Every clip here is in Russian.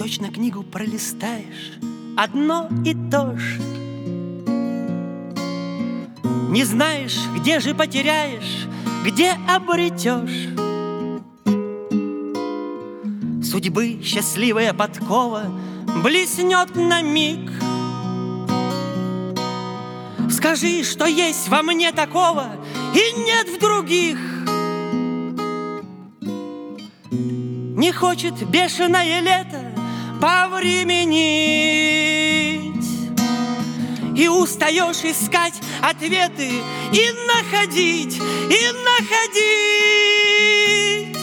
Точно книгу пролистаешь одно и то же. Не знаешь, где же потеряешь, где обретешь. Судьбы счастливая подкова блеснет на миг. Скажи, что есть во мне такого и нет в других. Не хочет бешеное лето повременить, и устаешь искать ответы и находить, и находить.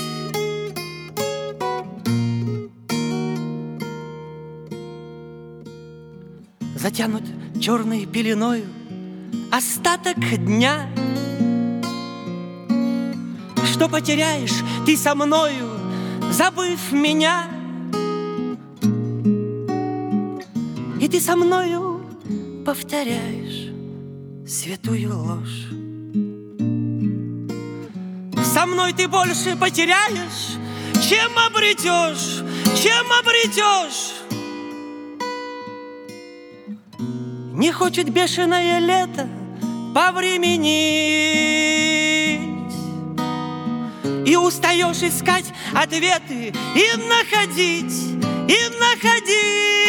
Затянут черной пеленою остаток дня. Что потеряешь ты со мною, забыв меня? И ты со мною повторяешь святую ложь. Со мной ты больше потеряешь, чем обретешь, чем обретешь. Не хочет бешеное лето повременить, и устаешь искать ответы и находить, и находить.